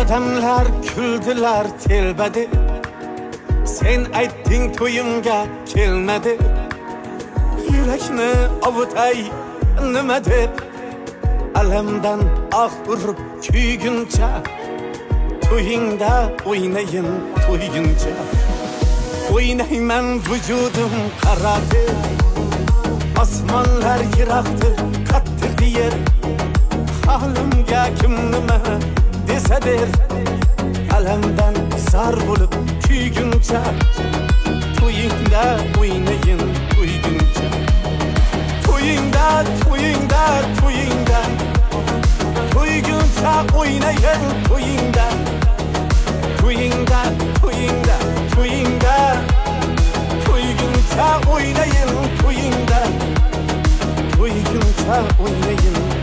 Odamlar güldüler telbedi. Sen aytding to'yimga kelmadi. Yurakni ovutay nima deb, alamdan ah urib kuyguncha, to'yingda o'ynayin to'yguncha. O'ynayman vujudim qaradi, osmonlar yiroqdir qattiq yer. Halimga kim nima desa der, alamdan zar bo'lib kuyguncha, to'yingda o'ynayin to'yguncha. To'yingda to'yingda to'yingda, to'yguncha o'ynayin to'yingda. To'yingda to'yingda to'yingda, to'yguncha o'ynayin to'yingda. To'yguncha o'ynayin